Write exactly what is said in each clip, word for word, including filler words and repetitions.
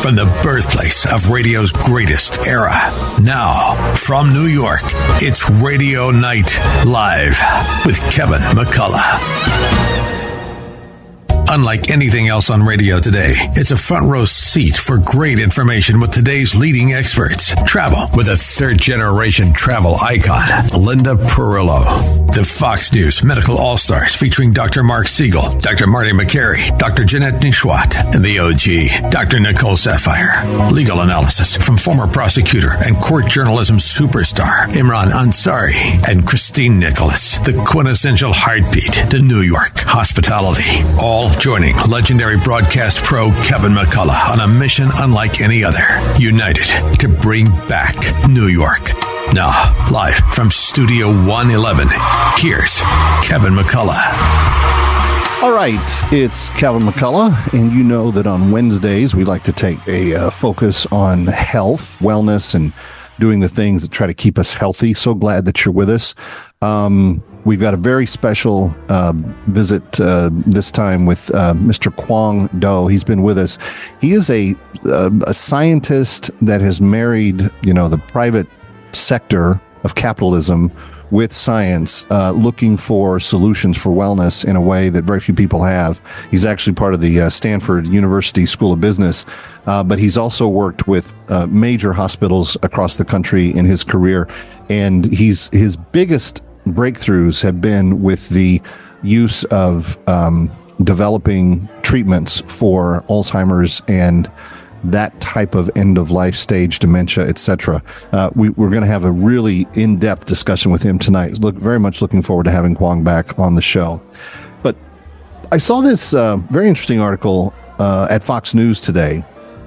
from the birthplace of radio's greatest era. Now, from New York, it's Radio Night Live with Kevin McCullough. Unlike anything else on radio today, it's a front row seat for great information with today's leading experts. Travel with a third-generation travel icon, Linda Perillo. The Fox News Medical All-Stars featuring Doctor Mark Siegel, Doctor Marty McCary, Doctor Jeanette Nishwat, and the O G, Doctor Nicole Sapphire. Legal analysis from former prosecutor and court journalism superstar Imran Ansari and Christine Nicholas. The quintessential heartbeat to New York hospitality. All joining legendary broadcast pro Kevin McCullough on a mission unlike any other. United to bring back New York. Now, live from Studio one eleven, here's Kevin McCullough. All right, it's Kevin McCullough, and you know that on Wednesdays we like to take a uh, focus on health, wellness, and doing the things that try to keep us healthy. So glad that you're with us. Um, we've got a very special uh, visit uh, this time with uh, Mister Quang Do. He's been with us. He is a, a a scientist that has married, you know, the private sector of capitalism with science, uh, looking for solutions for wellness in a way that very few people have. He's actually part of the uh, Stanford University School of Business, uh, but he's also worked with uh, major hospitals across the country in his career. And he's his biggest breakthroughs have been with the use of um, developing treatments for Alzheimer's and that type of end-of-life stage dementia, et cetera. Uh, we, we're going to have a really in-depth discussion with him tonight. Look, very much looking forward to having Quang back on the show. But I saw this uh, very interesting article uh, at Fox News today,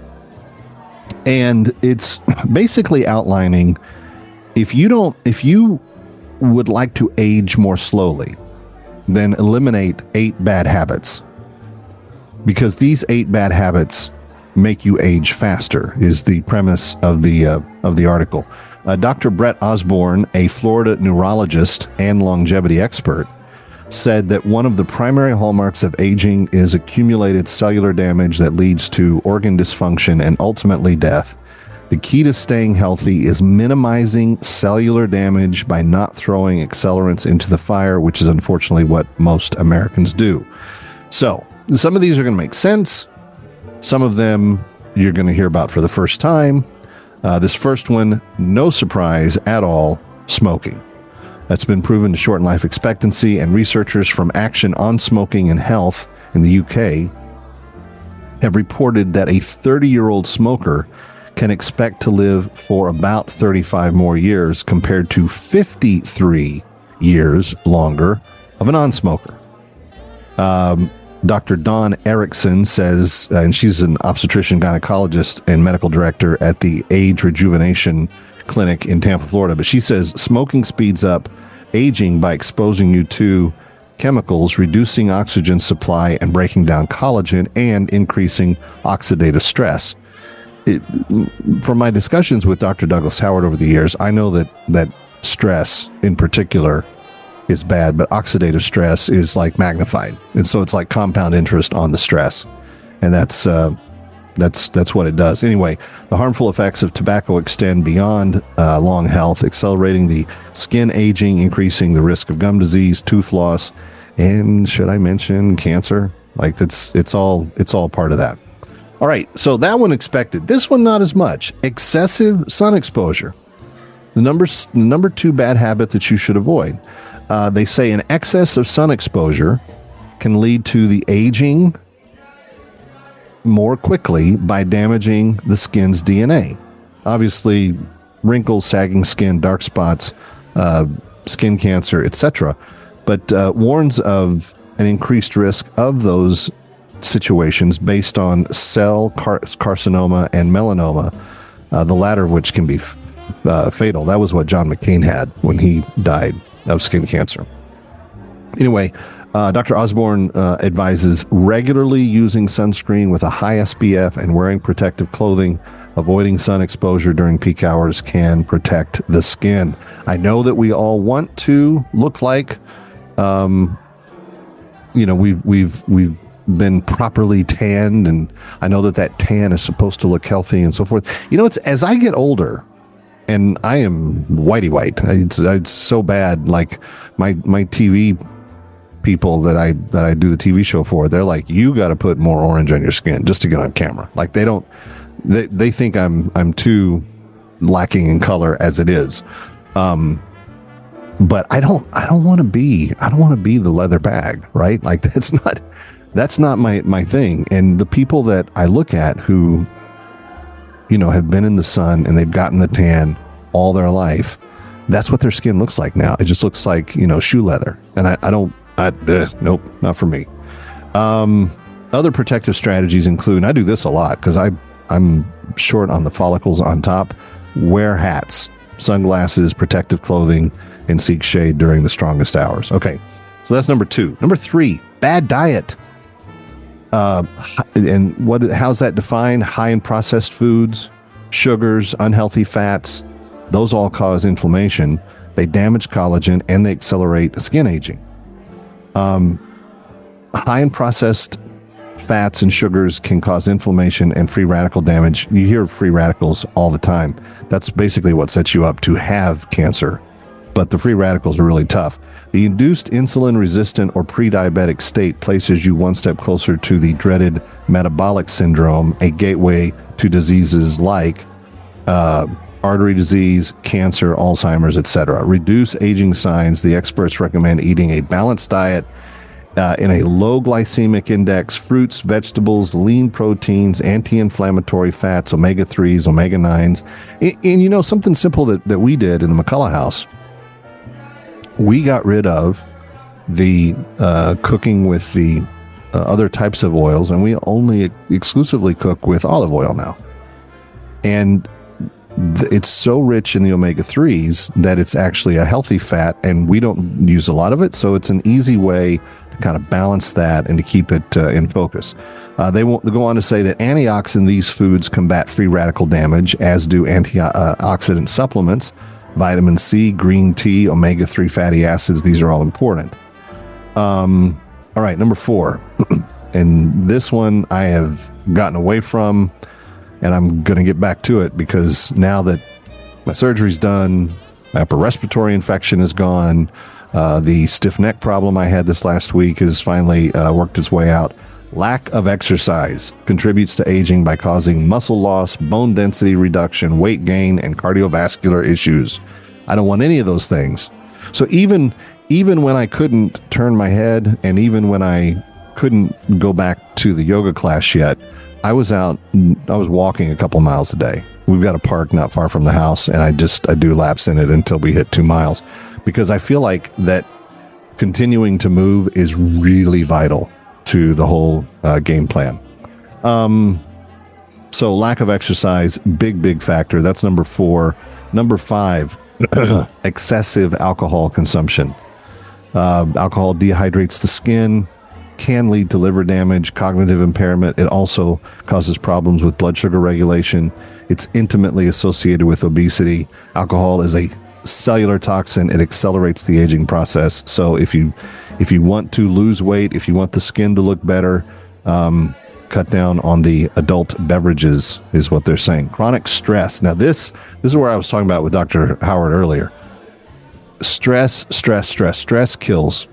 and it's basically outlining if you don't, if you would like to age more slowly, then eliminate eight bad habits, because these eight bad habits make you age faster, is the premise of the uh, of the article. Uh, Doctor Brett Osborne, a Florida neurologist and longevity expert, said that one of the primary hallmarks of aging is accumulated cellular damage that leads to organ dysfunction and ultimately death. The key to staying healthy is minimizing cellular damage by not throwing accelerants into the fire, which is unfortunately what most Americans do. So, some of these are going to make sense. Some of them you're going to hear about for the first time. Uh, this first one, no surprise at all, smoking. That's been proven to shorten life expectancy, and researchers from Action on Smoking and Health in the U K have reported that a thirty-year-old smoker can expect to live for about thirty-five more years compared to fifty-three years longer of a non-smoker. Um, Doctor Dawn Erickson says, uh, and she's an obstetrician, gynecologist, and medical director at the Age Rejuvenation Clinic in Tampa, Florida. But she says smoking speeds up aging by exposing you to chemicals, reducing oxygen supply and breaking down collagen, and increasing oxidative stress. It, from my discussions with Doctor Douglas Howard over the years, I know that that stress in particular is bad, but oxidative stress is like magnified, and so it's like compound interest on the stress, and that's uh, that's that's what it does. Anyway, the harmful effects of tobacco extend beyond uh, long health, accelerating the skin aging, increasing the risk of gum disease, tooth loss, and should I mention cancer? Like that's it's all it's all part of that. All right, so that one expected. This one not as much. Excessive sun exposure, the number the number two bad habit that you should avoid. Uh, they say an excess of sun exposure can lead to the aging more quickly by damaging the skin's D N A. Obviously, wrinkles, sagging skin, dark spots, uh, skin cancer, et cetera. But uh, warns of an increased risk of those situations based on cell car- carcinoma and melanoma, uh, the latter of which can be f- uh, fatal. That was what John McCain had when he died of skin cancer. Anyway, uh, Doctor Osborne uh, advises regularly using sunscreen with a high S P F and wearing protective clothing. Avoiding sun exposure during peak hours can protect the skin. I know that we all want to look like, um, you know, we've we've we've been properly tanned, and I know that that tan is supposed to look healthy and so forth. You know, it's as I get older, and I am whitey white. It's, it's so bad. Like my my T V people that I that I do the T V show for, they're like, you got to put more orange on your skin just to get on camera. Like they don't, they they think I'm I'm too lacking in color as it is. Um, but I don't I don't want to be I don't want to be the leather bag, right? Like that's not that's not my my thing. And the people that I look at who, you know, have been in the sun and they've gotten the tan all their life, that's what their skin looks like now. It just looks like, you know, shoe leather. And I, I don't, I, uh, nope, not for me. Um, other protective strategies include, and I do this a lot because I, I'm short on the follicles on top, wear hats, sunglasses, protective clothing, and seek shade during the strongest hours. Okay, so that's number two. Number three, bad diet. Uh, and what? How's that defined? High in processed foods, sugars, unhealthy fats. Those all cause inflammation. They damage collagen and they accelerate skin aging. Um, high in processed fats and sugars can cause inflammation and free radical damage. You hear free radicals all the time. That's basically what sets you up to have cancer. But the free radicals are really tough. The induced insulin-resistant or pre-diabetic state places you one step closer to the dreaded metabolic syndrome, a gateway to diseases like uh, artery disease, cancer, Alzheimer's, et cetera. Reduce aging signs. The experts recommend eating a balanced diet uh, in a low glycemic index, fruits, vegetables, lean proteins, anti-inflammatory fats, omega threes, omega nines. And, and you know, something simple that, that we did in the McCullough house, we got rid of the uh, cooking with the uh, other types of oils, and we only exclusively cook with olive oil now. And th- it's so rich in the omega threes that it's actually a healthy fat, and we don't use a lot of it, so it's an easy way to kind of balance that and to keep it uh, in focus. Uh, they, won't, they go on to say that antioxidants in these foods combat free radical damage, as do antioxidant supplements. Vitamin C, green tea, omega three fatty acids, these are all important. Um, all right, number four. And this one I have gotten away from, and I'm going to get back to it because now that my surgery's done, my upper respiratory infection is gone, uh, the stiff neck problem I had this last week has finally uh, worked its way out. Lack of exercise contributes to aging by causing muscle loss, bone density reduction, weight gain, and cardiovascular issues. I don't want any of those things. So even even when I couldn't turn my head, and even when I couldn't go back to the yoga class yet, I was out, I was walking a couple miles a day. We've got a park not far from the house, and I just I do laps in it until we hit two miles because I feel like that continuing to move is really vital to the whole uh, game plan. Um, so lack of exercise, big, big factor. That's number four. Number five, excessive alcohol consumption. Uh, alcohol dehydrates the skin, can lead to liver damage, cognitive impairment. It also causes problems with blood sugar regulation. It's intimately associated with obesity. Alcohol is a cellular toxin. It accelerates the aging process. So if you if you want to lose weight, if you want the skin to look better, um, cut down on the adult beverages is what they're saying. Chronic stress. Now this this is where I was talking about with Doctor Howard earlier. Stress, stress, stress, stress kills.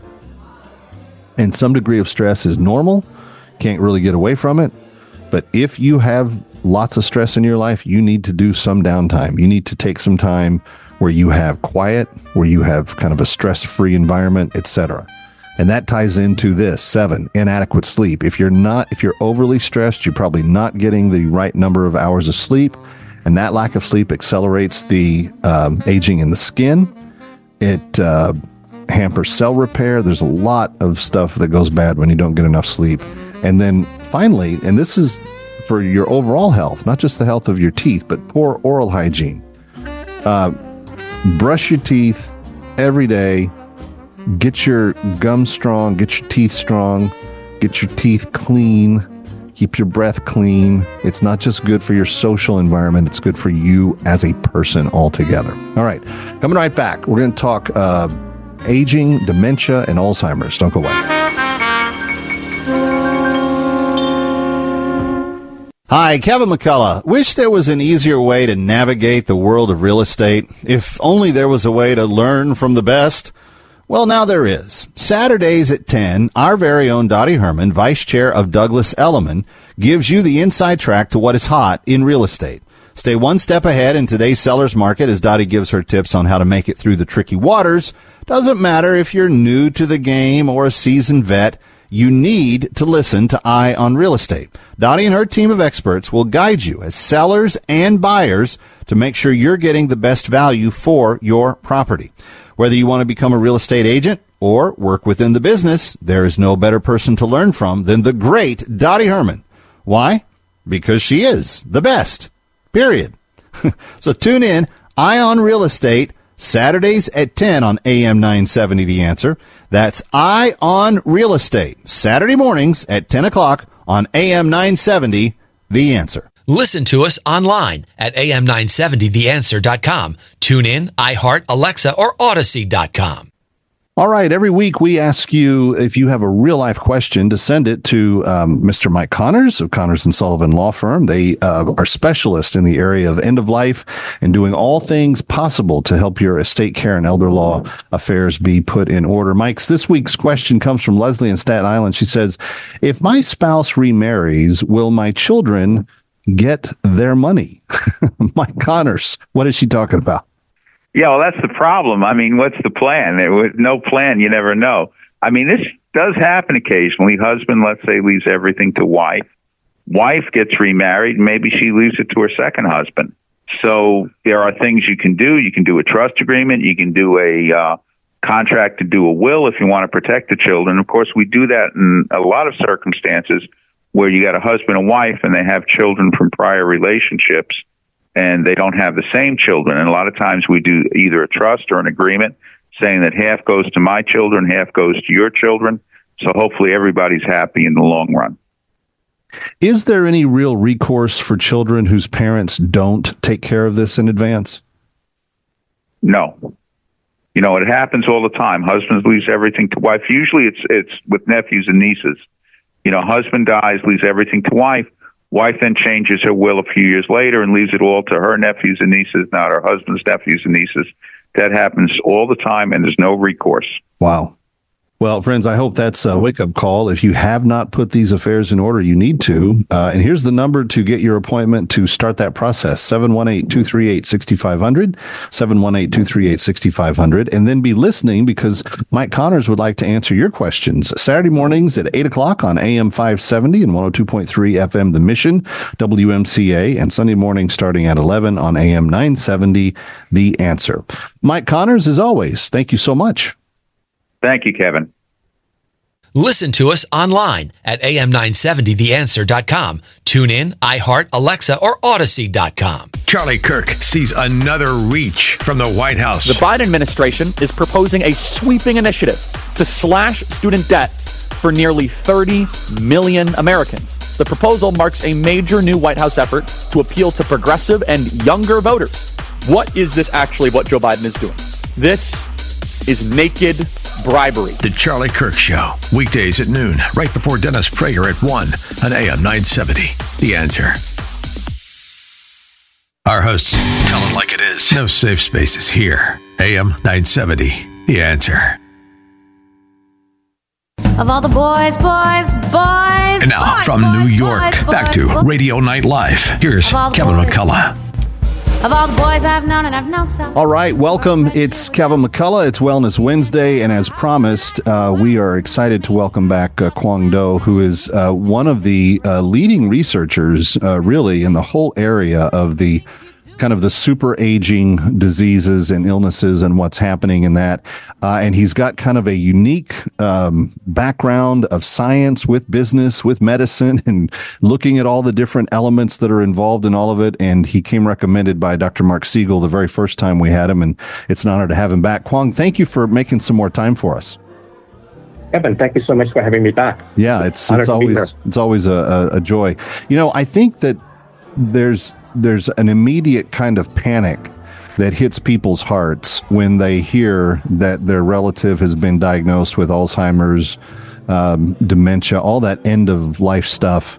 And some degree of stress is normal. Can't really get away from it. But if you have lots of stress in your life, you need to do some downtime. You need to take some time where you have quiet, where you have kind of a stress-free environment, et cetera. And that ties into this. Seven, inadequate sleep. If you're not, if you're overly stressed, you're probably not getting the right number of hours of sleep. And that lack of sleep accelerates the um, aging in the skin. It uh, hampers cell repair. There's a lot of stuff that goes bad when you don't get enough sleep. And then finally, and this is for your overall health, not just the health of your teeth, but poor oral hygiene. Uh, brush your teeth every day. Get your gums strong. Get your teeth strong. Get your teeth clean. Keep your breath clean. It's not just good for your social environment. It's good for you as a person altogether. All right. Coming right back. We're going to talk uh, aging, dementia, and Alzheimer's. Don't go away. Hi, Kevin McCullough. Wish there was an easier way to navigate the world of real estate. If only there was a way to learn from the best. Well, now there is. Saturdays at ten, our very own Dottie Herman, Vice Chair of Douglas Elliman, gives you the inside track to what is hot in real estate. Stay one step ahead in today's seller's market as Dottie gives her tips on how to make it through the tricky waters. Doesn't matter if you're new to the game or a seasoned vet. You need to listen to Eye on Real Estate. Dottie and her team of experts will guide you as sellers and buyers to make sure you're getting the best value for your property. Whether you want to become a real estate agent or work within the business, there is no better person to learn from than the great Dottie Herman. Why? Because she is the best. Period. So tune in, Eye on Real Estate, Saturdays at ten on A M nine seventy, The Answer. That's Eye on Real Estate, Saturday mornings at ten o'clock on A M nine seventy, The Answer. Listen to us online at A M nine seventy the answer dot com. Tune in, iHeart, Alexa, or Odyssey dot com. All right. Every week we ask you if you have a real life question to send it to um, Mister Mike Connors of Connors and Sullivan Law Firm. They uh, are specialists in the area of end of life and doing all things possible to help your estate care and elder law affairs be put in order. Mike's this week's question comes from Leslie in Staten Island. She says, if my spouse remarries, will my children get their money? Mike Connors, what is she talking about? Yeah, well, that's the problem. I mean, what's the plan? With no plan, you never know. I mean, this does happen occasionally. Husband, let's say, leaves everything to wife. Wife gets remarried. Maybe she leaves it to her second husband. So there are things you can do. You can do a trust agreement. You can do a uh, contract to do a will if you want to protect the children. Of course, we do that in a lot of circumstances where you got a husband and wife and they have children from prior relationships, and they don't have the same children. And a lot of times we do either a trust or an agreement saying that half goes to my children, half goes to your children. So hopefully everybody's happy in the long run. Is there any real recourse for children whose parents don't take care of this in advance? No. You know, it happens all the time. Husbands leaves everything to wife. Usually it's it's with nephews and nieces. You know, husband dies, leaves everything to wife. Wife then changes her will a few years later and leaves it all to her nephews and nieces, not her husband's nephews and nieces. That happens all the time, and there's no recourse. Wow. Well, friends, I hope that's a wake-up call. If you have not put these affairs in order, you need to. Uh, and here's the number to get your appointment to start that process, seven one eight, two three eight, six five zero zero, seven one eight, two three eight, six five zero zero. And then be listening because Mike Connors would like to answer your questions. Saturday mornings at eight o'clock on A M five seventy and one oh two point three F M The Mission, W M C A, and Sunday morning starting at eleven on A M nine seventy, The Answer. Mike Connors, as always, thank you so much. Thank you, Kevin. Listen to us online at A M nine seventy the answer dot com. Tune in, iHeart, Alexa, or Odyssey dot com. Charlie Kirk sees another reach from the White House. The Biden administration is proposing a sweeping initiative to slash student debt for nearly thirty million Americans. The proposal marks a major new White House effort to appeal to progressive and younger voters. What is this actually what Joe Biden is doing? This is naked bribery. The Charlie Kirk Show, weekdays at noon, right before Dennis Prager at one on A M nine seventy. The Answer. Our hosts tell it like it is. No safe spaces here. A M nine seventy. The Answer. Of all the boys, boys, boys. And now boys, from boys, New York, boys, back boys, to boys. Radio Night Live. Here's Kevin boys. McCullough. Of all the boys I've known and I've known some. All right, welcome. It's Kevin McCullough. It's Wellness Wednesday, and as promised, uh, we are excited to welcome back uh, Kwong Do, who is uh, one of the uh, leading researchers, uh, really, in the whole area of the kind of the super aging diseases and illnesses and what's happening in that. Uh, and he's got kind of a unique um, background of science with business, with medicine, and looking at all the different elements that are involved in all of it. And he came recommended by Doctor Mark Siegel the very first time we had him. And it's an honor to have him back. Kwong, thank you for making some more time for us. Kevin, thank you so much for having me back. Yeah, it's Honored it's to be always here. it's always a, a, a joy. You know, I think that there's there's an immediate kind of panic that hits people's hearts when they hear that their relative has been diagnosed with Alzheimer's, um, dementia, all that end of life stuff.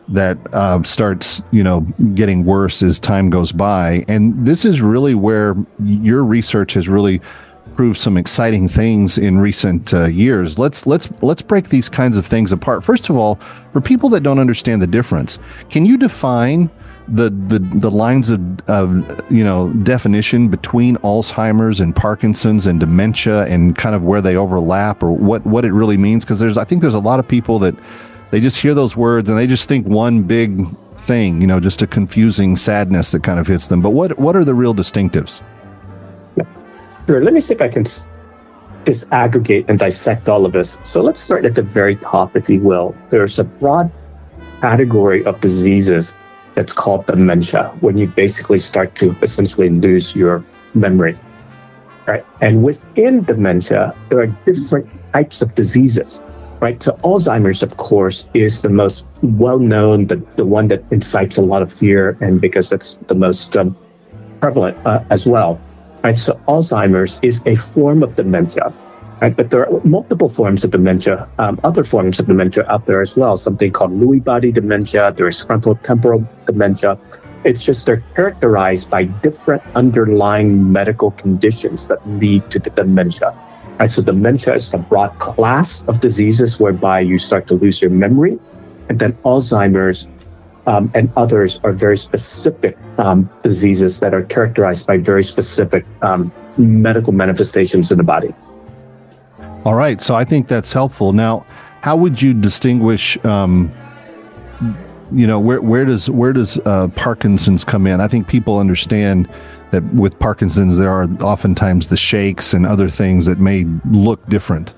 that uh, starts, you know, getting worse as time goes by. And this is really where your research has really proved some exciting things in recent uh, years. Let's let's let's break these kinds of things apart. First of all, for people that don't understand the difference, can you define the the, the lines of, of you know definition between Alzheimer's and Parkinson's and dementia, and kind of where they overlap, or what what it really means? Because there's I think there's a lot of people that they just hear those words and they just think one big thing, you know, just a confusing sadness that kind of hits them. But what what are the real distinctives? Sure. Let me see if I can s- disaggregate and dissect all of this. So let's start at the very top, if you will. There's a broad category of diseases that's called dementia, when you basically start to essentially lose your memory, right? And within dementia, there are different types of diseases, right? So Alzheimer's, of course, is the most well-known, the, the one that incites a lot of fear, and because that's the most um, prevalent uh, as well, right? So Alzheimer's is a form of dementia, right? But there are multiple forms of dementia, um, other forms of dementia out there as well, something called Lewy body dementia, there's frontotemporal dementia. It's just they're characterized by different underlying medical conditions that lead to the dementia. Right, so dementia is a broad class of diseases whereby you start to lose your memory, and then Alzheimer's um, and others are very specific um, diseases that are characterized by very specific um, medical manifestations in the body. All right, so I think that's helpful. Now, how would you distinguish? Um, you know, where where does where does uh, Parkinson's come in? I think people understand that with Parkinson's, there are oftentimes the shakes and other things that may look different.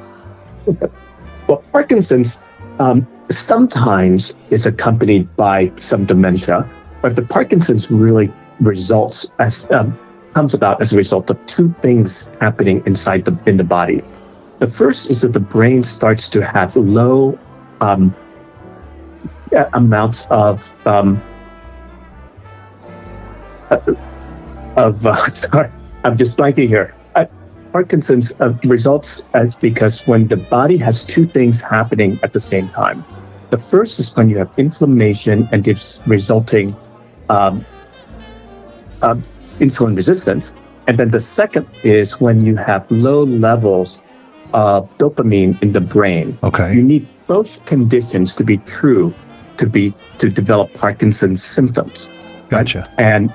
Well, Parkinson's um, sometimes is accompanied by some dementia, but the Parkinson's really results as um, comes about as a result of two things happening inside the in the body. The first is that the brain starts to have low um, amounts of um, uh, of uh, sorry, I'm just blanking here. Uh, Parkinson's uh, results as because when the body has two things happening at the same time. The first is when you have inflammation and gives resulting um, uh, insulin resistance, and then the second is when you have low levels of dopamine in the brain. Okay, you need both conditions to be true to be to develop Parkinson's symptoms. Gotcha. And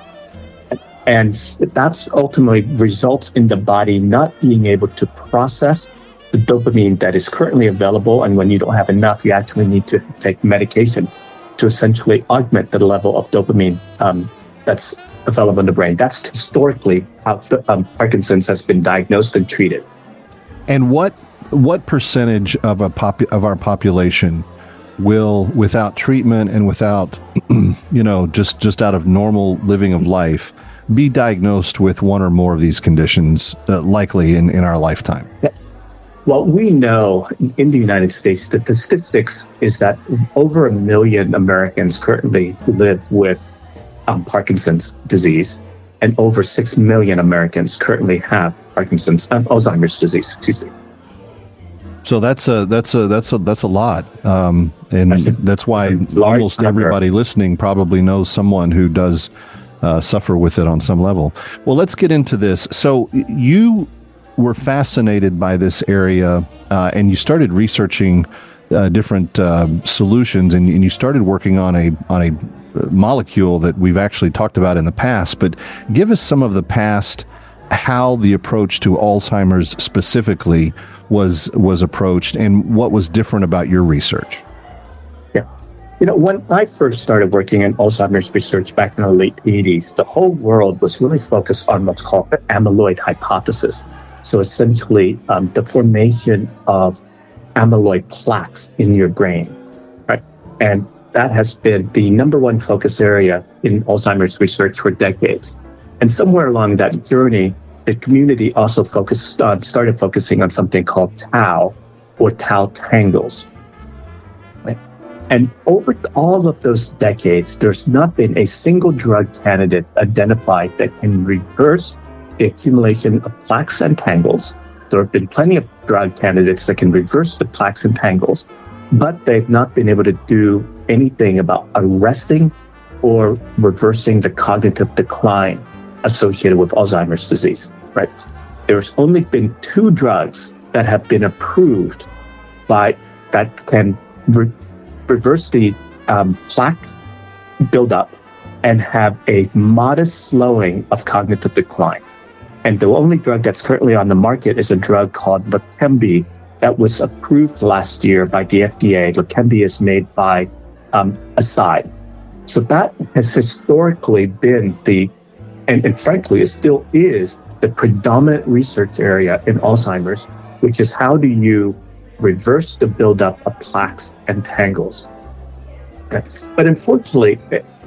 And that's ultimately results in the body not being able to process the dopamine that is currently available. And when you don't have enough, you actually need to take medication to essentially augment the level of dopamine um, that's available in the brain. That's historically how um, Parkinson's has been diagnosed and treated. And what what percentage of a pop, of our population will, without treatment and without, you know, just just out of normal living of life, be diagnosed with one or more of these conditions, uh, likely in, in our lifetime? Well, we know in the United States, the statistics is that over a million Americans currently live with um, Parkinson's disease, and over six million Americans currently have Parkinson's, um, Alzheimer's disease. Excuse me. So that's a that's a that's a that's a lot, um, and That's a- that's why a large almost number. everybody listening probably knows someone who does uh, suffer with it on some level. Well, let's get into this. So y- you were fascinated by this area, uh, and you started researching uh, different uh, solutions, and, and you started working on a on a molecule that we've actually talked about in the past. But give us some of the past, how the approach to Alzheimer's specifically was was approached, and what was different about your research. Yeah. You know, when I first started working in Alzheimer's research back in the late eighties, the whole world was really focused on what's called the amyloid hypothesis. So essentially, um, the formation of amyloid plaques in your brain, right? And that has been the number one focus area in Alzheimer's research for decades. And somewhere along that journey, the community also focused on, started focusing on something called tau, or tau tangles. Right? And over all of those decades, there's not been a single drug candidate identified that can reverse the accumulation of plaques and tangles. There have been plenty of drug candidates that can reverse the plaques and tangles, but they've not been able to do anything about arresting or reversing the cognitive decline associated with Alzheimer's disease, right? There's only been two drugs that have been approved by that can re- reverse the um, plaque buildup and have a modest slowing of cognitive decline. And the only drug that's currently on the market is a drug called Leqembi that was approved last year by the F D A. Leqembi is made by um, Eisai. So that has historically been the, and, and frankly, it still is the predominant research area in Alzheimer's, which is how do you reverse the buildup of plaques and tangles. Okay. But unfortunately,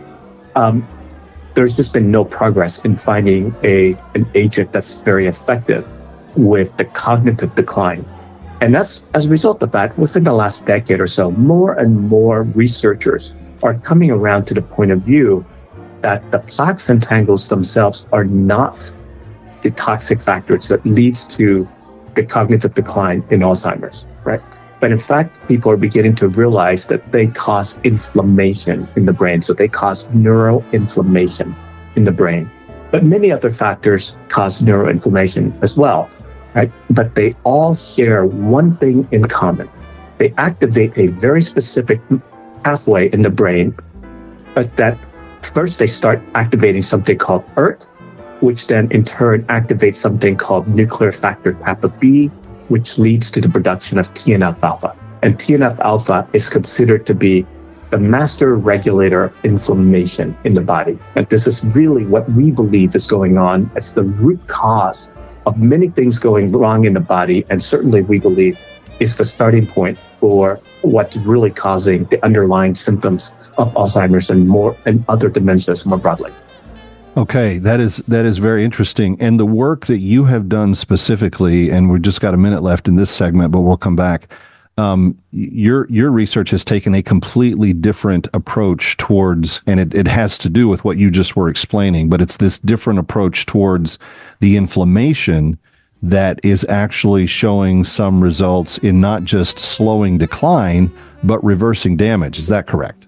um, there's just been no progress in finding a an agent that's very effective with the cognitive decline. And that's as a result of that, within the last decade or so, more and more researchers are coming around to the point of view that the plaques and tangles themselves are not the toxic factors that leads to the cognitive decline in Alzheimer's, right? But in fact, people are beginning to realize that they cause inflammation in the brain. So they cause neuroinflammation in the brain. But many other factors cause neuroinflammation as well, right? But they all share one thing in common. They activate a very specific pathway in the brain, but that first they start activating something called E R T, which then in turn activates something called nuclear factor kappa B, which leads to the production of T N F alpha. And T N F alpha is considered to be the master regulator of inflammation in the body. And this is really what we believe is going on as the root cause of many things going wrong in the body. And certainly we believe is the starting point for what's really causing the underlying symptoms of Alzheimer's and more and other dementias more broadly. Okay, that is that is very interesting. And the work that you have done specifically, and we've just got a minute left in this segment, but we'll come back. Um, your your research has taken a completely different approach towards, and it, it has to do with what you just were explaining, but it's this different approach towards the inflammation that is actually showing some results in not just slowing decline, but reversing damage. Is that correct?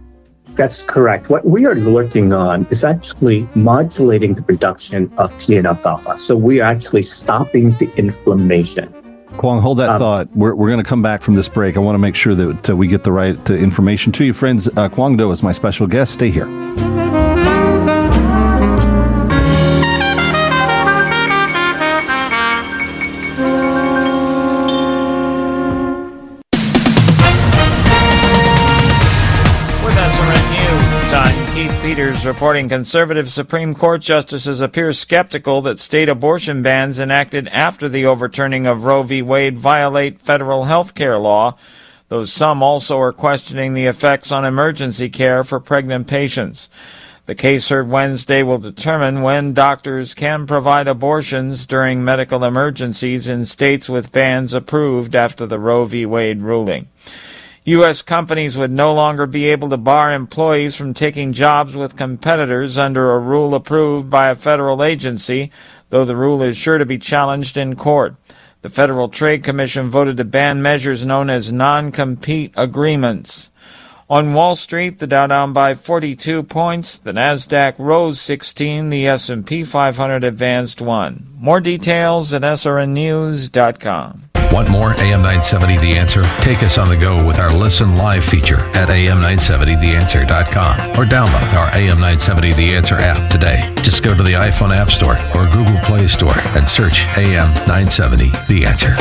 That's correct. What we are working on is actually modulating the production of T N F alpha. So we are actually stopping the inflammation. Kwong, hold that um, thought. We're, we're going to come back from this break. I want to make sure that uh, we get the right uh, information to you. Friends, uh, Kwong Do is my special guest. Stay here. Peters reporting conservative Supreme Court justices appear skeptical that state abortion bans enacted after the overturning of Roe v. Wade violate federal health care law, though some also are questioning the effects on emergency care for pregnant patients. The case heard Wednesday will determine when doctors can provide abortions during medical emergencies in states with bans approved after the Roe v. Wade ruling. U S companies would no longer be able to bar employees from taking jobs with competitors under a rule approved by a federal agency, though the rule is sure to be challenged in court. The Federal Trade Commission voted to ban measures known as non-compete agreements. On Wall Street, the Dow down by forty-two points, the Nasdaq rose sixteen, the S and P five hundred advanced one. More details at S R N news dot com. Want more A M nine seventy The Answer? Take us on the go with our Listen Live feature at A M nine seventy the answer dot com or download our A M nine seventy The Answer app today. Just go to the iPhone App Store or Google Play Store and search A M nine seventy The Answer.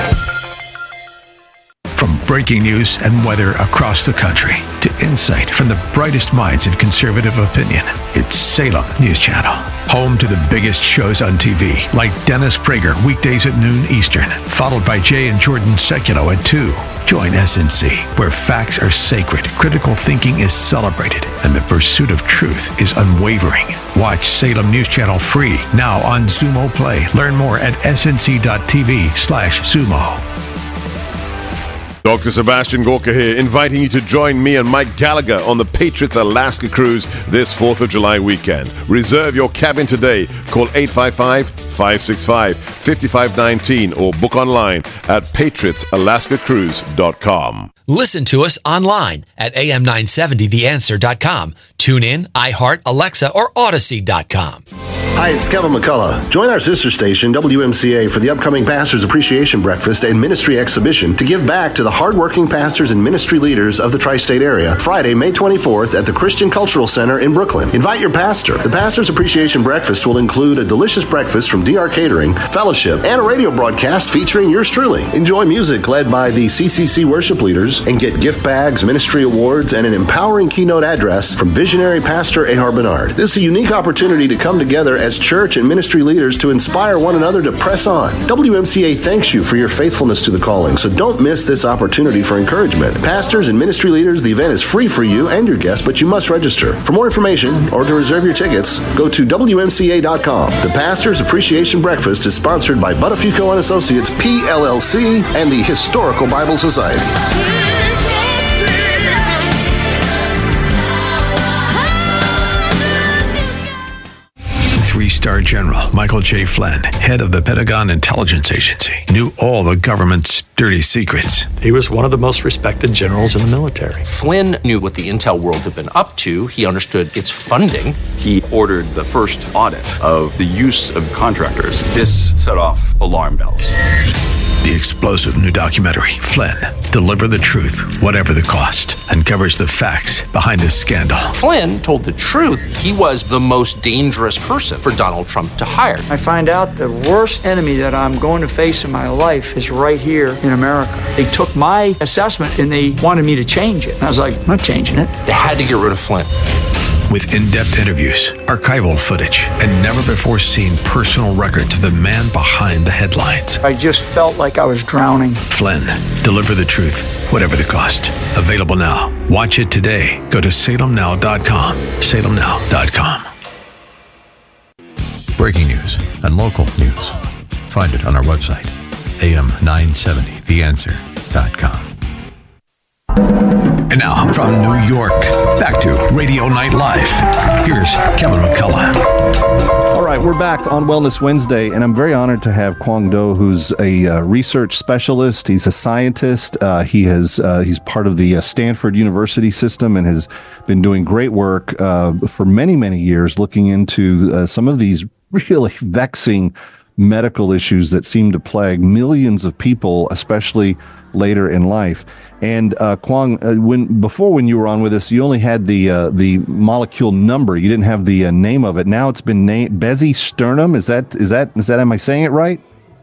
From breaking news and weather across the country to insight from the brightest minds in conservative opinion, it's Salem News Channel. Home to the biggest shows on T V, like Dennis Prager, weekdays at noon Eastern, followed by Jay and Jordan Seculo at two. Join S N C, where facts are sacred, critical thinking is celebrated, and the pursuit of truth is unwavering. Watch Salem News Channel free, now on Xumo Play. Learn more at S N C dot T V slash Xumo. Doctor Sebastian Gorka here, inviting you to join me and Mike Gallagher on the Patriots Alaska Cruise this fourth of July weekend. Reserve your cabin today. Call eight five five, five six five, five five one nine or book online at patriots alaska cruise dot com. Listen to us online at A M nine seventy the answer dot com. Tune in, iHeart, Alexa, or Odyssey dot com. Hi, it's Kevin McCullough. Join our sister station, W M C A, for the upcoming Pastors Appreciation Breakfast and Ministry Exhibition to give back to the hardworking pastors and ministry leaders of the tri-state area, Friday, May twenty-fourth at the Christian Cultural Center in Brooklyn. Invite your pastor. The Pastors Appreciation Breakfast will include a delicious breakfast from D R Catering, fellowship, and a radio broadcast featuring yours truly. Enjoy music led by the C C C worship leaders and get gift bags, ministry awards, and an empowering keynote address from visionary Pastor Ehar Bernard. This is a unique opportunity to come together as church and ministry leaders to inspire one another to press on. W M C A thanks you for your faithfulness to the calling, so don't miss this opportunity for encouragement. Pastors and ministry leaders, the event is free for you and your guests, but you must register. For more information or to reserve your tickets, go to W M C A dot com. The Pastors Appreciation Breakfast is sponsored by Buttafuoco and Associates, P L L C, and the Historical Bible Society. Three-star General Michael J. Flynn, head of the Pentagon Intelligence Agency, knew all the government's dirty secrets. He was one of the most respected generals in the military. Flynn knew what the intel world had been up to. He understood its funding. He ordered the first audit of the use of contractors. This set off alarm bells. The explosive new documentary, Flynn, Deliver the Truth, Whatever the Cost, uncovers the facts behind this scandal. Flynn told the truth. He was the most dangerous person for Donald Trump to hire. I find out the worst enemy that I'm going to face in my life is right here in America. They took my assessment and they wanted me to change it. And I was like, I'm not changing it. They had to get rid of Flynn. With in-depth interviews, archival footage, and never-before-seen personal records of the man behind the headlines. I just felt like I was drowning. Flynn, Deliver the Truth, Whatever the Cost. Available now. Watch it today. Go to Salem Now dot com. Salem Now dot com. Breaking news and local news. Find it on our website, A M nine seventy the answer dot com. And now, from New York, back to Radio Night Live. Here's Kevin McCullough. All right, we're back on Wellness Wednesday, and I'm very honored to have Quang Do, who's a uh, research specialist. He's a scientist. Uh, he has uh, he's part of the uh, Stanford University system and has been doing great work uh, for many, many years, looking into uh, some of these really vexing medical issues that seem to plague millions of people, especially later in life. And uh, Quang, uh, when before when you were on with us, you only had the uh, the molecule number. You didn't have the uh, name of it. Now it's been named bezisterim. Is that is that is that am I saying it right?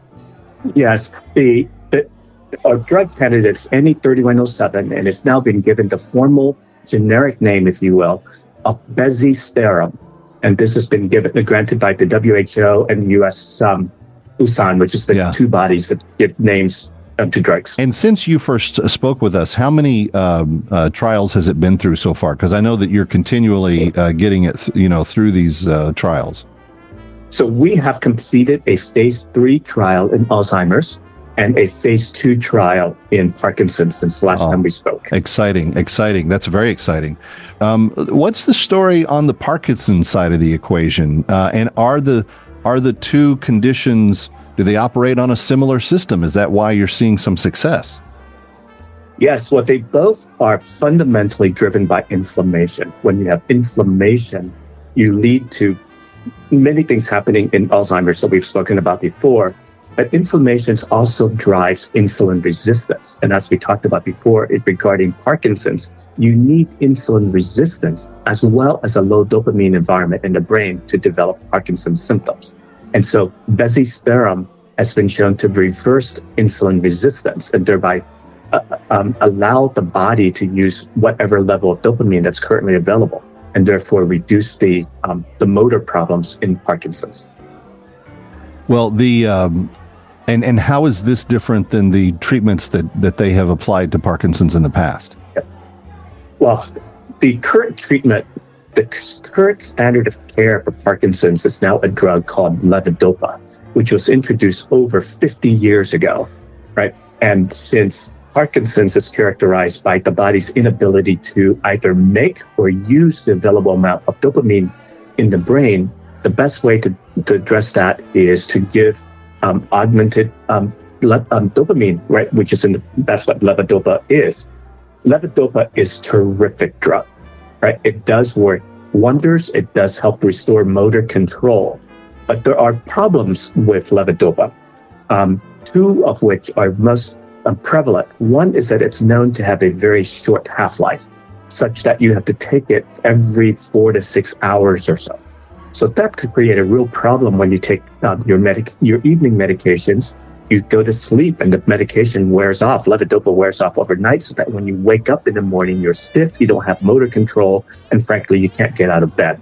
Yes. The, the our drug candidate's N E thirty-one oh seven, and it's now been given the formal generic name, if you will, of bezisterim. And this has been given granted by the W H O and the U S um, U S A N, which is the yeah. two bodies that give names to drugs. And since you first spoke with us, how many um, uh, trials has it been through so far? Because I know that you're continually uh, getting it, th- you know, through these uh, trials. So we have completed a phase three trial in Alzheimer's and a phase two trial in Parkinson's since last oh, time we spoke. Exciting, exciting. That's very exciting. Um, what's the story on the Parkinson's side of the equation? Uh, and are the are the two conditions, do they operate on a similar system? Is that why you're seeing some success? Yes, well, they both are fundamentally driven by inflammation. When you have inflammation, you lead to many things happening in Alzheimer's that we've spoken about before. But inflammation also drives insulin resistance. And as we talked about before it, regarding Parkinson's, you need insulin resistance as well as a low dopamine environment in the brain to develop Parkinson's symptoms. And so bezisterim has been shown to reverse insulin resistance and thereby uh, um, allow the body to use whatever level of dopamine that's currently available and therefore reduce the um, the motor problems in Parkinson's. Well, the um, and and how is this different than the treatments that, that they have applied to Parkinson's in the past? Well, the current treatment, the current standard of care for Parkinson's is now a drug called levodopa, which was introduced over fifty years ago, right? And since Parkinson's is characterized by the body's inability to either make or use the available amount of dopamine in the brain, the best way to, to address that is to give um, augmented um, le- um, dopamine, right? Which is in the, that's what levodopa is. levodopa is terrific drug, right? It does work wonders. It does help restore motor control. But there are problems with levodopa, um, two of which are most uh, prevalent. One is that it's known to have a very short half-life, such that you have to take it every four to six hours or so. So that could create a real problem when you take um, your medic- your evening medications. You go to sleep and the medication wears off. Levodopa wears off overnight, so that when you wake up in the morning, you're stiff, you don't have motor control, and frankly, you can't get out of bed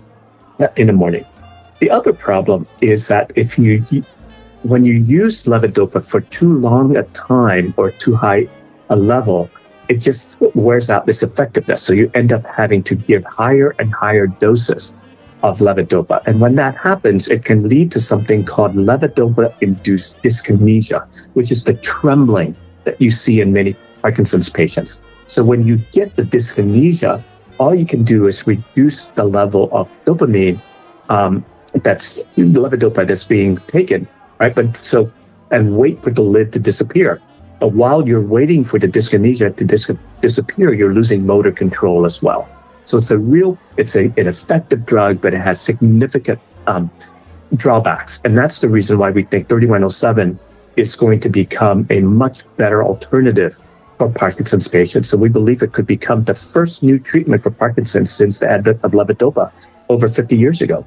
in the morning. The other problem is that if you, when you use levodopa for too long a time or too high a level, it just wears out its effectiveness. So you end up having to give higher and higher doses of levodopa. And when that happens, it can lead to something called levodopa-induced dyskinesia, which is the trembling that you see in many Parkinson's patients. So when you get the dyskinesia, all you can do is reduce the level of dopamine um, that's levodopa that's being taken, right? But so, and wait for the lid to disappear. But while you're waiting for the dyskinesia to dis- disappear, you're losing motor control as well. So it's a real, it's a, an effective drug, but it has significant um, drawbacks. And that's the reason why we think thirty-one oh seven is going to become a much better alternative for Parkinson's patients. So we believe it could become the first new treatment for Parkinson's since the advent of levodopa over fifty years ago.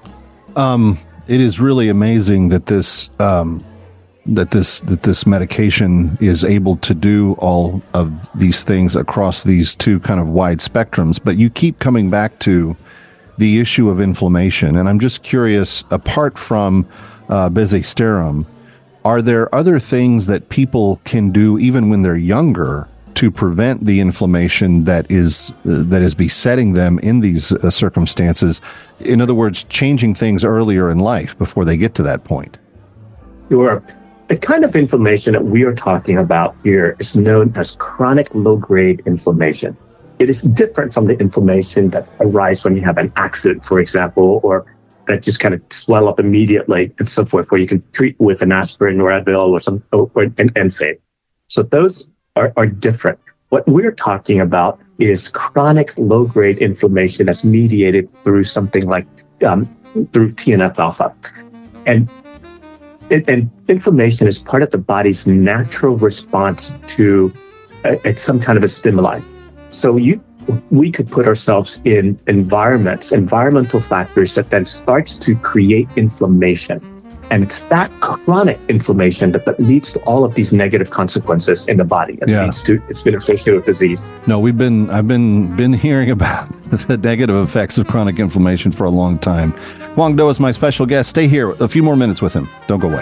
Um, it is really amazing that this um, that this that this medication is able to do all of these things across these two kind of wide spectrums. But you keep coming back to the issue of inflammation, and I'm just curious. Apart from uh, bezisterim, are there other things that people can do even when they're younger to prevent the inflammation that is uh, that is besetting them in these uh, circumstances? In other words, changing things earlier in life before they get to that point. Sure. The kind of inflammation that we are talking about here is known as chronic low-grade inflammation. It is different from the inflammation that arises when you have an accident, for example, or that just kind of swell up immediately and so forth, where you can treat with an aspirin or Advil or some or, or an N SAID. So those are, are different. What we're talking about is chronic low-grade inflammation that's mediated through something like um, through T N F alpha. And, it, and inflammation is part of the body's natural response to a, some kind of a stimuli. So you, we could put ourselves in environments, environmental factors that then starts to create inflammation. And it's that chronic inflammation that, that leads to all of these negative consequences in the body. And yeah. leads to, it's been associated with disease. No, we've been, I've been, been hearing about the negative effects of chronic inflammation for a long time. Hoang Do is my special guest. Stay here a few more minutes with him. Don't go away.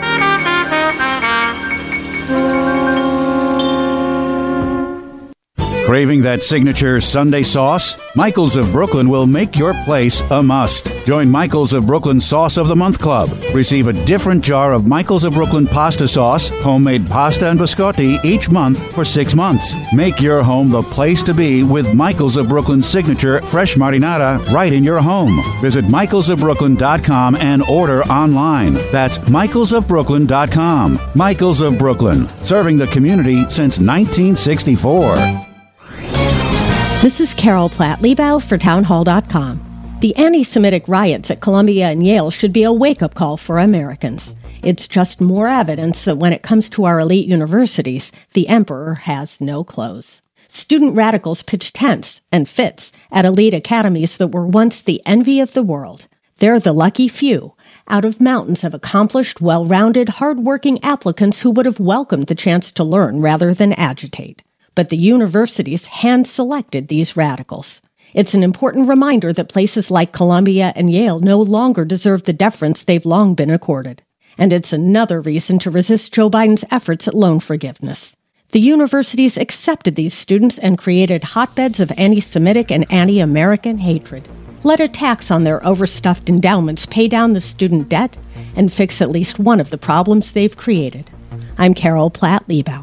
Craving that signature Sunday sauce? Michael's of Brooklyn will make your place a must. Join Michael's of Brooklyn Sauce of the Month Club. Receive a different jar of Michael's of Brooklyn pasta sauce, homemade pasta and biscotti each month for six months. Make your home the place to be with Michael's of Brooklyn's signature fresh marinara right in your home. Visit michaels of brooklyn dot com and order online. That's michaels of brooklyn dot com. Michael's of Brooklyn, serving the community since nineteen sixty-four. This is Carol Platt-Liebau for townhall dot com. The anti-Semitic riots at Columbia and Yale should be a wake-up call for Americans. It's just more evidence that when it comes to our elite universities, the emperor has no clothes. Student radicals pitch tents and fits at elite academies that were once the envy of the world. They're the lucky few, out of mountains of accomplished, well-rounded, hard-working applicants who would have welcomed the chance to learn rather than agitate. But the universities hand-selected these radicals. It's an important reminder that places like Columbia and Yale no longer deserve the deference they've long been accorded. And it's another reason to resist Joe Biden's efforts at loan forgiveness. The universities accepted these students and created hotbeds of anti-Semitic and anti-American hatred. Let a tax on their overstuffed endowments pay down the student debt and fix at least one of the problems they've created. I'm Carol Platt-Liebau.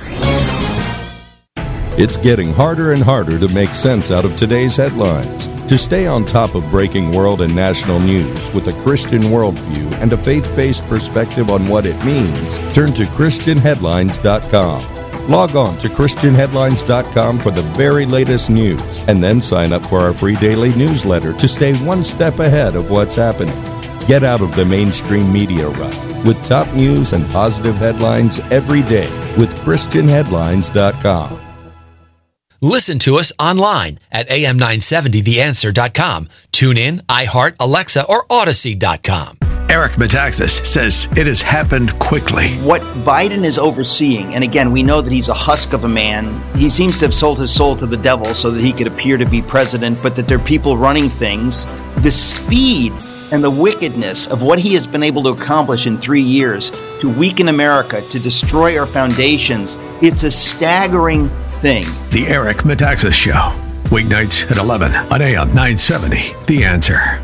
It's getting harder and harder to make sense out of today's headlines. To stay on top of breaking world and national news with a Christian worldview and a faith-based perspective on what it means, turn to christian headlines dot com. Log on to Christian Headlines dot com for the very latest news, and then sign up for our free daily newsletter to stay one step ahead of what's happening. Get out of the mainstream media rut with top news and positive headlines every day with Christian Headlines dot com. Listen to us online at A M nine seventy the answer dot com. Tune in, iHeart, Alexa, or Odyssey dot com. Eric Metaxas says it has happened quickly. What Biden is overseeing, and again, we know that he's a husk of a man. He seems to have sold his soul to the devil so that he could appear to be president, but that there are people running things. The speed and the wickedness of what he has been able to accomplish in three years to weaken America, to destroy our foundations, it's a staggering thing. The Eric Metaxas Show, weeknights at eleven on A M nine seventy. The Answer.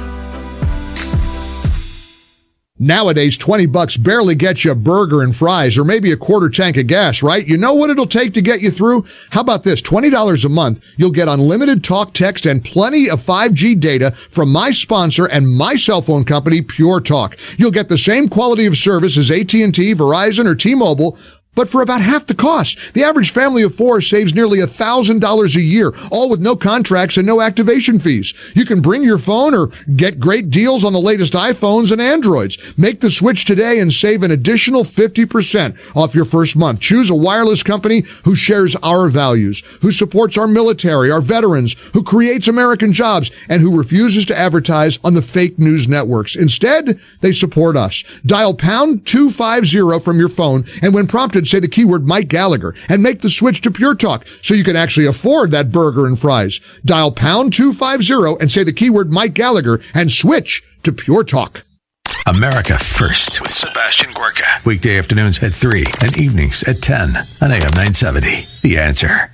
Nowadays, twenty bucks barely gets you a burger and fries or maybe a quarter tank of gas, right? You know what it'll take to get you through? How about this? twenty dollars a month. You'll get unlimited talk, text, and plenty of five G data from my sponsor and my cell phone company, Pure Talk. You'll get the same quality of service as A T and T, Verizon, or T-Mobile, but for about half the cost. The average family of four saves nearly one thousand dollars a year, all with no contracts and no activation fees. You can bring your phone or get great deals on the latest iPhones and Androids. Make the switch today and save an additional fifty percent off your first month. Choose a wireless company who shares our values, who supports our military, our veterans, who creates American jobs, and who refuses to advertise on the fake news networks. Instead, they support us. Dial pound two fifty from your phone, and when prompted, say the keyword Mike Gallagher and make the switch to Pure Talk so you can actually afford that burger and fries. Dial pound two fifty and say the keyword Mike Gallagher and switch to Pure Talk. America First with Sebastian Gorka. Weekday afternoons at three and evenings at ten on A M nine seventy. The Answer.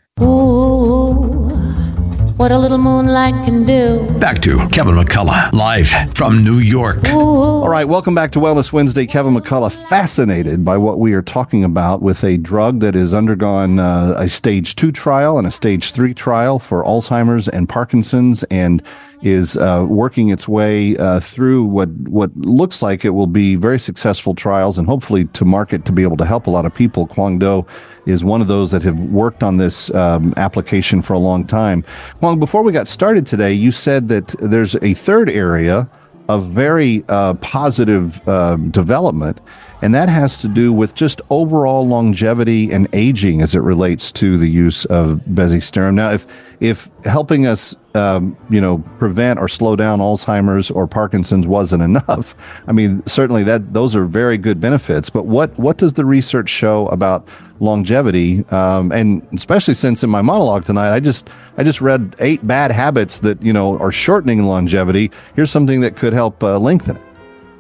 Ooh, what a little moonlight can do. Back to Kevin McCullough, live from New York. Ooh. All right, welcome back to Wellness Wednesday. Kevin McCullough, fascinated by what we are talking about with a drug that has undergone uh, a stage two trial and a stage three trial for Alzheimer's and Parkinson's, and is uh, working its way uh, through what what looks like it will be very successful trials and hopefully to market to be able to help a lot of people. Kwang Do is one of those that have worked on this um, application for a long time. Kwang, before we got started today, you said that there's a third area of very uh, positive uh, development, and that has to do with just overall longevity and aging as it relates to the use of bezisterim. Now, if if helping us, um, you know, prevent or slow down Alzheimer's or Parkinson's wasn't enough, I mean, certainly that those are very good benefits. But what what does the research show about longevity? Um, and especially since in my monologue tonight, I just I just read eight bad habits that you know are shortening longevity. Here's something that could help uh, lengthen it.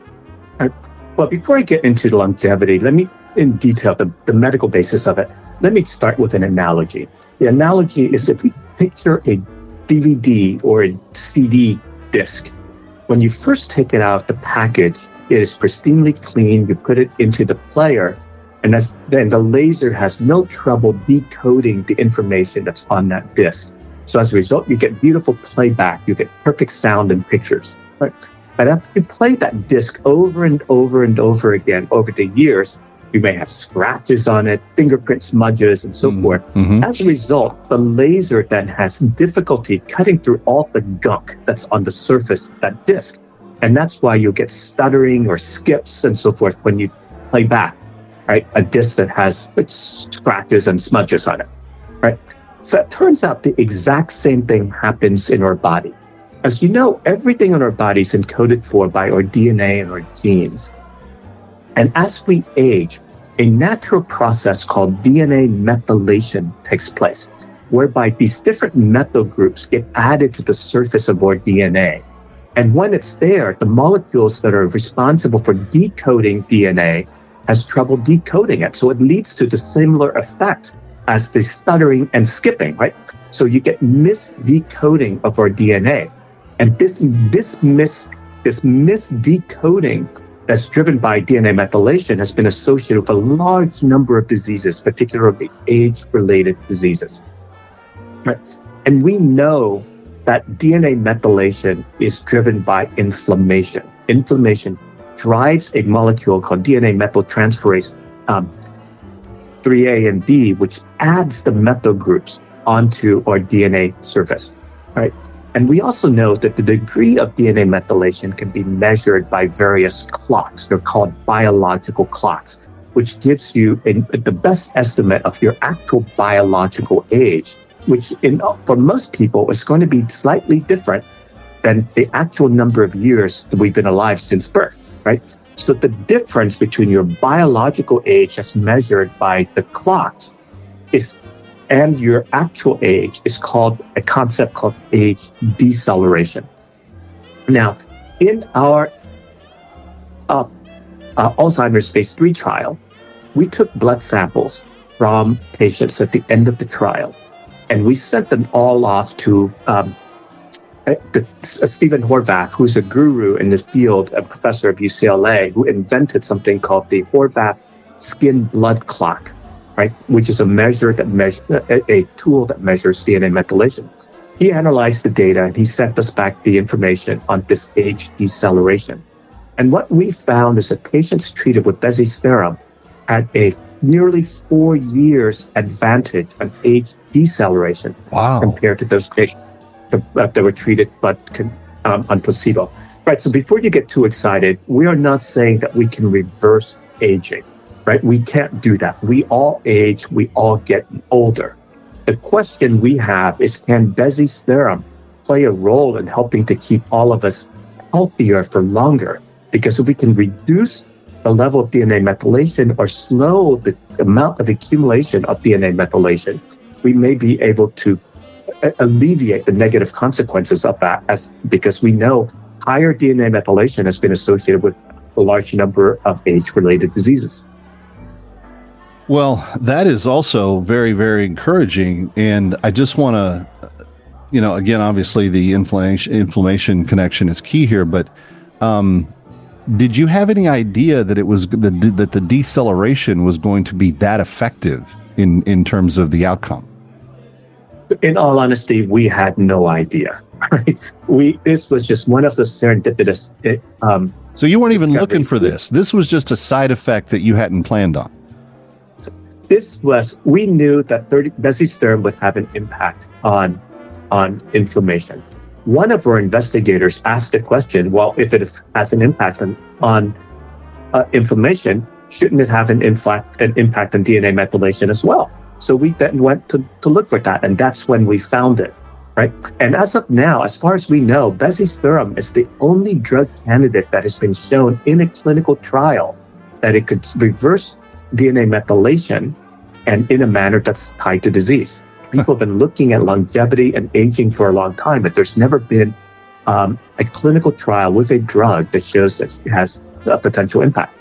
All right. Well, before I get into the longevity, let me, in detail, the, the medical basis of it, let me start with an analogy. The analogy is if you picture a D V D or a C D disc, when you first take it out of the package, it is pristinely clean. You put it into the player, and that's, then the laser has no trouble decoding the information that's on that disc. So as a result, you get beautiful playback. You get perfect sound and pictures. Right? But after you play that disc over and over and over again over the years, you may have scratches on it, fingerprint smudges, and so mm-hmm. forth. Mm-hmm. As a result, the laser then has difficulty cutting through all the gunk that's on the surface of that disc. And that's why you'll get stuttering or skips and so forth when you play back, right? A disc that has scratches and smudges on it, right? So it turns out the exact same thing happens in our body. As you know, everything in our body is encoded for by our D N A and our genes. And as we age, a natural process called D N A methylation takes place, whereby these different methyl groups get added to the surface of our D N A. And when it's there, the molecules that are responsible for decoding D N A has trouble decoding it. So it leads to the similar effect as the stuttering and skipping, right? So you get misdecoding of our D N A. And this this mis this misdecoding that's driven by D N A methylation has been associated with a large number of diseases, particularly age-related diseases. Right? And we know that D N A methylation is driven by inflammation. Inflammation drives a molecule called D N A methyltransferase um, three A and B, which adds the methyl groups onto our D N A surface, right? And we also know that the degree of D N A methylation can be measured by various clocks. They're called biological clocks, which gives you a, the best estimate of your actual biological age, which in, for most people is going to be slightly different than the actual number of years that we've been alive since birth, right? So the difference between your biological age as measured by the clocks is and your actual age is called a concept called age deceleration. Now, in our uh, uh, Alzheimer's phase three trial, we took blood samples from patients at the end of the trial, and we sent them all off to um, the, uh, Stephen Horvath, who's a guru in this field, a professor of U C L A, who invented something called the Horvath skin blood clock, right? Which is a measure that measure a, a tool that measures D N A methylation. He analyzed the data and he sent us back the information on this age deceleration. And what we found is that patients treated with bezisterim had a nearly four years advantage on age deceleration wow. compared to those patients that were treated but um, on placebo. Right. So before you get too excited, we are not saying that we can reverse aging. Right? We can't do that. We all age, we all get older. The question we have is, can bezisterim play a role in helping to keep all of us healthier for longer? Because if we can reduce the level of D N A methylation or slow the amount of accumulation of D N A methylation, we may be able to alleviate the negative consequences of that, as because we know higher D N A methylation has been associated with a large number of age-related diseases. Well, that is also very, very encouraging. And I just want to, you know, again, obviously the inflammation, inflammation connection is key here, but um, did you have any idea that it was the, that the deceleration was going to be that effective in, in terms of the outcome? In all honesty, we had no idea. Right? We this was just one of the serendipitous. Um, so you weren't even looking for this. This was just a side effect that you hadn't planned on. This was, we knew that bezisterim would have an impact on, on inflammation. One of our investigators asked the question, well, if it has an impact on, on uh, inflammation, shouldn't it have an, infla- an impact on D N A methylation as well? So we then went to, to look for that, and that's when we found it, right? And as of now, as far as we know, bezisterim is the only drug candidate that has been shown in a clinical trial that it could reverse D N A methylation and in a manner that's tied to disease. People have been looking at longevity and aging for a long time, but there's never been um, a clinical trial with a drug that shows that it has a potential impact.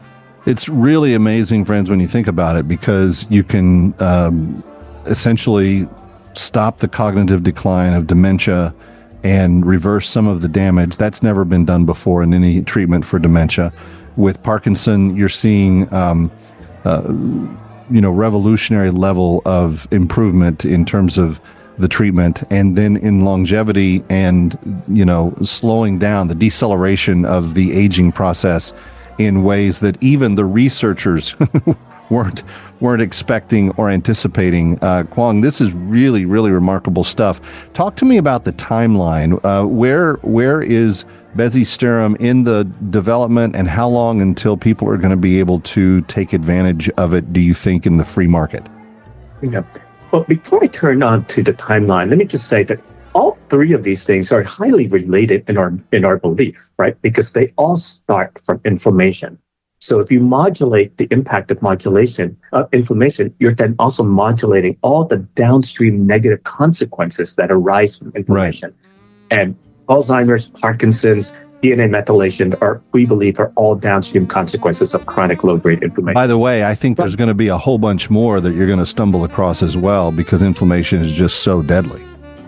It's really amazing, friends, when you think about it, because you can um, essentially stop the cognitive decline of dementia and reverse some of the damage. That's never been done before in any treatment for dementia. With Parkinson, you're seeing um, uh, you know, revolutionary level of improvement in terms of the treatment, and then in longevity and, you know, slowing down the deceleration of the aging process in ways that even the researchers weren't weren't expecting or anticipating. Uh, Kwong, this is really, really remarkable stuff. Talk to me about the timeline. Uh, where where is bezisterim in the development, and how long until people are going to be able to take advantage of it, do you think, in the free market? Yeah. Well, before I turn on to the timeline, let me just say that all three of these things are highly related in our in our belief, right? Because they all start from inflammation. So if you modulate the impact of modulation of inflammation, you're then also modulating all the downstream negative consequences that arise from inflammation. Right. And Alzheimer's, Parkinson's, D N A methylation are, we believe, are all downstream consequences of chronic low-grade inflammation. By the way, I think there's going to be a whole bunch more that you're going to stumble across as well, because inflammation is just so deadly.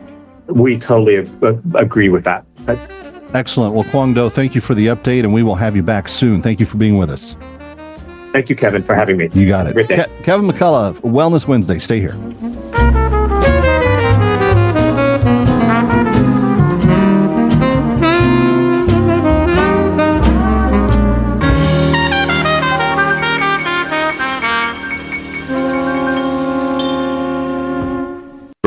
We totally agree with that. Excellent. Well, Kwong Do, thank you for the update, and we will have you back soon. Thank you for being with us. Thank you, Kevin, for having me. You got it. Great day. Ke- Kevin McCullough, Wellness Wednesday. Stay here.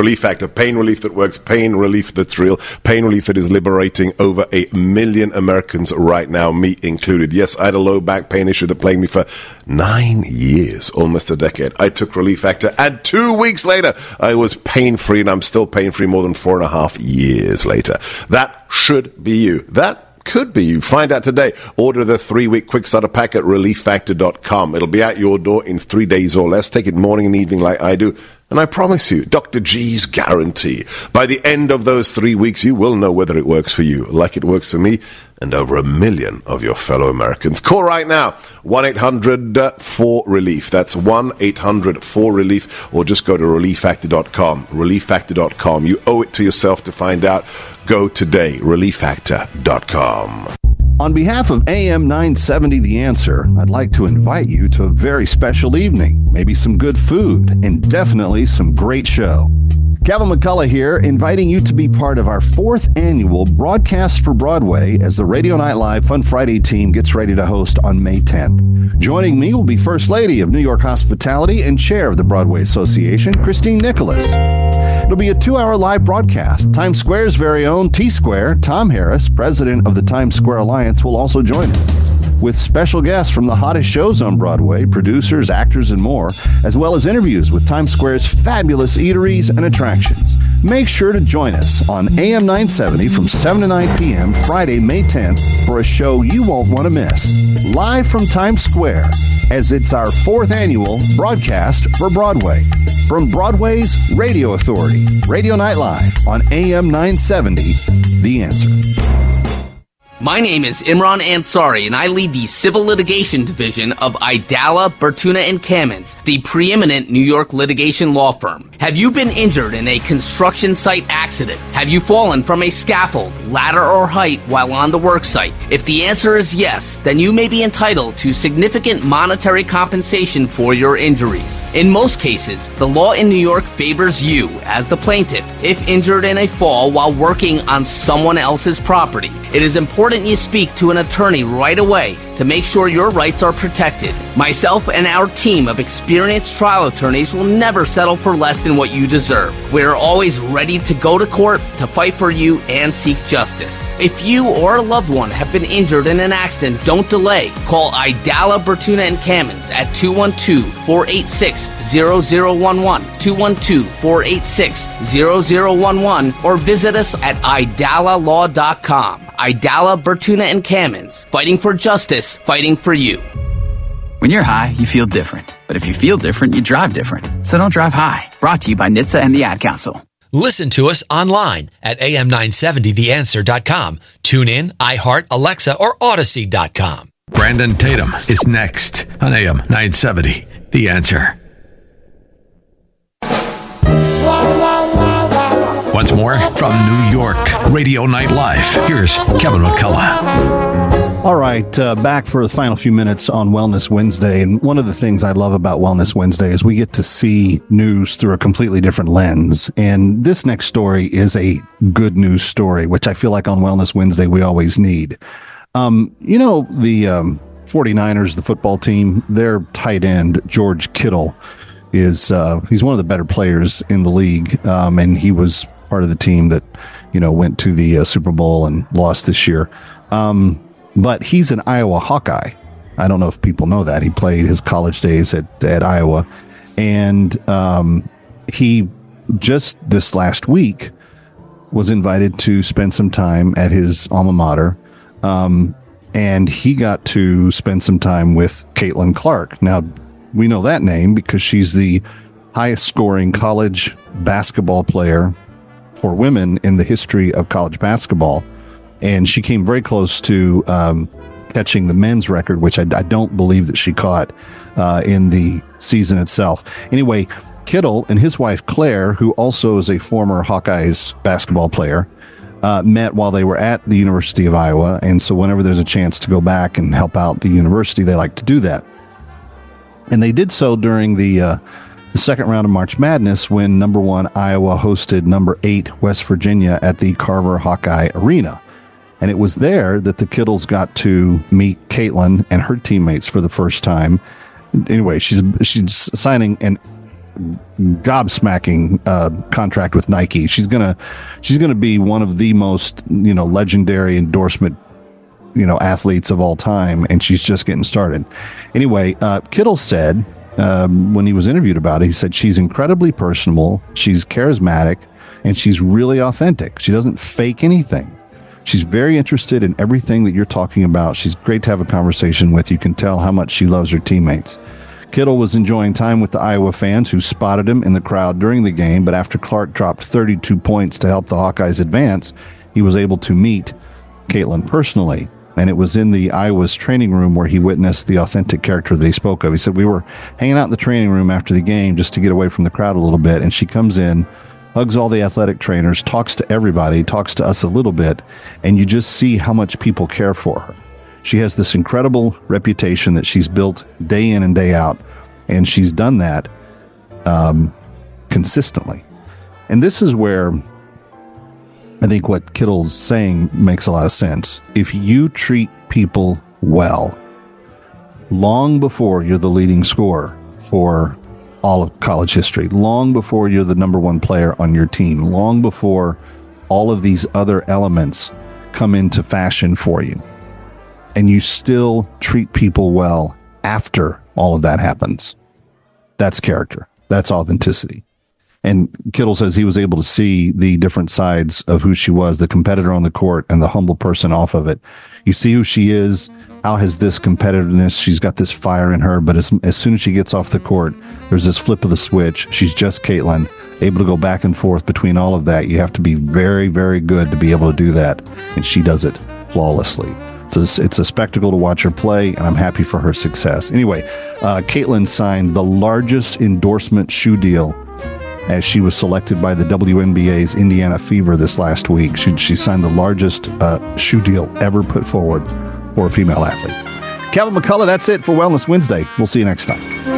Relief Factor, pain relief that works, pain relief that's real, pain relief that is liberating over a million Americans right now, me included. Yes, I had a low back pain issue that plagued me for nine years, almost a decade. I took Relief Factor, and two weeks later, I was pain-free, and I'm still pain-free more than four and a half years later. That should be you. That could be you. Find out today. Order the three-week quick starter pack at relief factor dot com. It'll be at your door in three days or less. Take it morning and evening like I do. And I promise you, Doctor G's guarantee, by the end of those three weeks, you will know whether it works for you, like it works for me, and over a million of your fellow Americans. Call right now, one eight hundred four relief. That's one eight hundred four relief, or just go to relief factor dot com. relief factor dot com. You owe it to yourself to find out. Go today, relief factor dot com. On behalf of A M nine seventy The Answer, I'd like to invite you to a very special evening. Maybe some good food, and definitely some great show. Kevin McCullough here, inviting you to be part of our fourth annual Broadcast for Broadway as the Radio Night Live Fun Friday team gets ready to host on May tenth. Joining me will be First Lady of New York Hospitality and Chair of the Broadway Association, Christine Nicholas. It'll be a two-hour live broadcast. Times Square's very own T-Square, Tom Harris, president of the Times Square Alliance, will also join us, with special guests from the hottest shows on Broadway, producers, actors, and more, as well as interviews with Times Square's fabulous eateries and attractions. Make sure to join us on A M nine seventy from seven to nine p.m. Friday, May tenth, for a show you won't want to miss. Live from Times Square, as it's our fourth annual Broadcast for Broadway. From Broadway's Radio Authority, Radio Night Live on A M nine seventy, The Answer. My name is Imran Ansari, and I lead the Civil Litigation Division of Idala, Bertuna and Kamins, the preeminent New York litigation law firm. Have you been injured in a construction site accident? Have you fallen from a scaffold, ladder, or height while on the work site? If the answer is yes, then you may be entitled to significant monetary compensation for your injuries. In most cases, the law in New York favors you as the plaintiff if injured in a fall while working on someone else's property. It is important you speak to an attorney right away to make sure your rights are protected. Myself and our team of experienced trial attorneys will never settle for less than what you deserve. We're always ready to go to court to fight for you and seek justice. If you or a loved one have been injured in an accident, don't delay. Call Idala, Bertuna and Kamins at two one two, four eight six, zero zero one one, two one two, four eight six, zero zero one one, or visit us at idala law dot com. Idala, Bertuna and Kamins, fighting for justice, fighting for you. When you're high, you feel different. But if you feel different, you drive different. So don't drive high. Brought to you by N H T S A and the Ad Council. Listen to us online at A M nine seventy the answer dot com. Tune in, iHeart, Alexa, or Odyssey dot com. Brandon Tatum is next on A M nine seventy, The Answer. Once more, from New York, Radio Night Live, here's Kevin McCullough. All right, uh, back for the final few minutes on Wellness Wednesday. And one of the things I love about Wellness Wednesday is we get to see news through a completely different lens. And this next story is a good news story, which I feel like on Wellness Wednesday we always need. Um, you know, the um, 49ers, the football team, their tight end, George Kittle, is uh, he's one of the better players in the league. Um, and he was part of the team that, you know, went to the uh, Super Bowl and lost this year. Um, but he's an Iowa Hawkeye. I don't know if people know that. He played his college days at, at Iowa. And um, he just this last week was invited to spend some time at his alma mater. Um, and he got to spend some time with Caitlin Clark. Now, we know that name because she's the highest scoring college basketball player for women in the history of college basketball. And she came very close to um, catching the men's record, which I, I don't believe that she caught uh, in the season itself. Anyway, Kittle and his wife, Claire, who also is a former Hawkeyes basketball player, uh, met while they were at the University of Iowa. And so whenever there's a chance to go back and help out the university, they like to do that. And they did so during the, uh, the second round of March Madness when number one Iowa hosted number eight West Virginia at the Carver Hawkeye Arena. And it was there that the Kittles got to meet Caitlin and her teammates for the first time. Anyway, she's she's signing an gobsmacking uh, contract with Nike. She's gonna she's gonna be one of the most, you know, legendary endorsement, you know, athletes of all time, and she's just getting started. Anyway, uh, Kittle said um, when he was interviewed about it, he said she's incredibly personable, she's charismatic, and she's really authentic. She doesn't fake anything. She's very interested in everything that you're talking about. She's great to have a conversation with. You can tell how much she loves her teammates. Kittle was enjoying time with the Iowa fans who spotted him in the crowd during the game, but after Clark dropped thirty-two points to help the Hawkeyes advance, he was able to meet Caitlin personally. And it was in the Iowa's training room where he witnessed the authentic character that he spoke of. He said, we were hanging out in the training room after the game just to get away from the crowd a little bit, and she comes in, hugs all the athletic trainers, talks to everybody, talks to us a little bit, and you just see how much people care for her. She has this incredible reputation that she's built day in and day out, and she's done that um, consistently. And this is where I think what Kittle's saying makes a lot of sense. If you treat people well, long before you're the leading scorer for all of college history, long before you're the number one player on your team, long before all of these other elements come into fashion for you, and you still treat people well after all of that happens, that's character. That's authenticity. And Kittle says he was able to see the different sides of who she was, the competitor on the court and the humble person off of it. You see who she is. How has this competitiveness? She's got this fire in her, but as, as soon as she gets off the court, there's this flip of the switch. She's just Caitlin, able to go back and forth between all of that. You have to be very, very good to be able to do that. And she does it flawlessly. It's a, it's a spectacle to watch her play, and I'm happy for her success. Anyway, uh, Caitlin signed the largest endorsement shoe deal as she was selected by the W N B A's Indiana Fever this last week. She, she signed the largest uh, shoe deal ever put forward for a female athlete. Kevin McCullough, that's it for Wellness Wednesday. We'll see you next time.